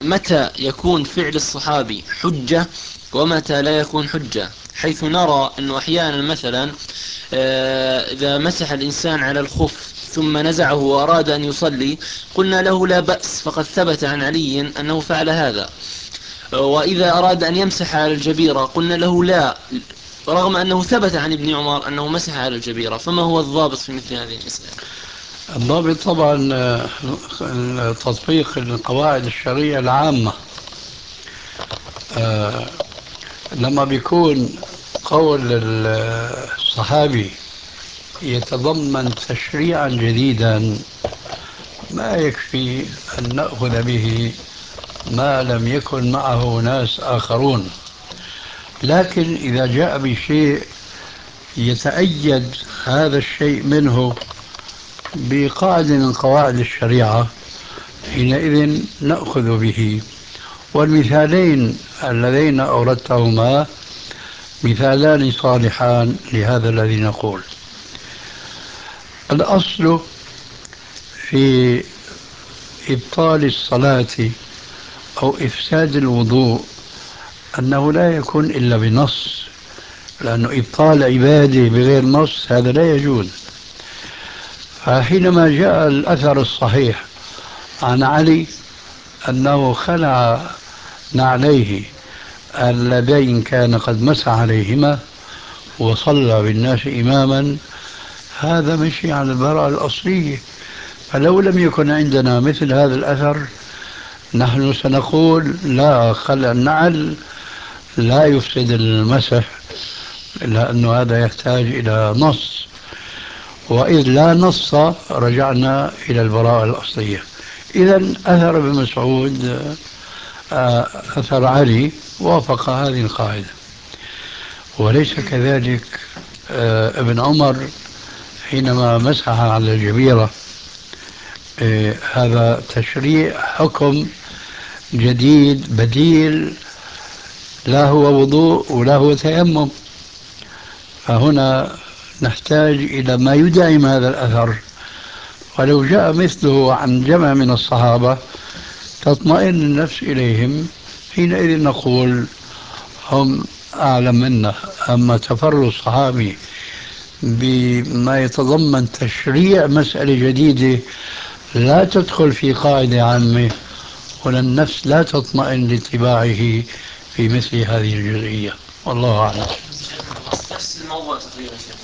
متى يكون فعل الصحابي حجة ومتى لا يكون حجة، حيث نرى أنه أحيانا مثلا إذا مسح الإنسان على الخف ثم نزعه وأراد أن يصلي قلنا له لا بأس، فقد ثبت عن علي أنه فعل هذا. وإذا أراد أن يمسح على الجبيرة قلنا له لا، رغم أنه ثبت عن ابن عمر أنه مسح على الجبيرة. فما هو الضابط في مثل هذه المسألة؟ الضابط طبعا تطبيق القواعد الشرعية العامة. آه، لما بيكون قول الصحابي يتضمن تشريعا جديدا ما يكفي أن نأخذ به ما لم يكن معه ناس آخرون. لكن إذا جاء بشيء يتأيد هذا الشيء منه بقاعدة من قواعد الشريعة حينئذ نأخذ به. والمثالين اللذين أوردتهما مثالان صالحان لهذا الذي نقول. الأصل في إبطال الصلاة أو إفساد الوضوء أنه لا يكون إلا بنص، لأنه إبطال عبادة بغير نص هذا لا يجوز. فحينما جاء الأثر الصحيح عن علي أنه خلع نعليه اللذين كان قد مسح عليهما وصلى بالناس إماما، هذا مشي على البراءة الأصلية. فلو لم يكن عندنا مثل هذا الأثر نحن سنقول لا، خلع النعل لا يفسد المسح، لأنه هذا يحتاج إلى نص. وإذ لا نص رجعنا إلى البراءة الأصلية. إذا أثر ابن مسعود أثر علي وافق هذه القاعدة. وليس كذلك ابن عمر حينما مسح على الجبيرة، هذا تشريع حكم جديد بديل، لا هو وضوء ولا هو تيمم. فهنا نحتاج إلى ما يدعم هذا الأثر، ولو جاء مثله عن جمع من الصحابة تطمئن النفس إليهم، حينئذ نقول هم أعلم منا. أما تفرد الصحابي بما يتضمن تشريع مسألة جديدة لا تدخل في قاعدة عامة، هنا النفس لا تطمئن لاتباعه في مثل هذه الجزئية. والله أعلم. نفس الموضوع تقريبا.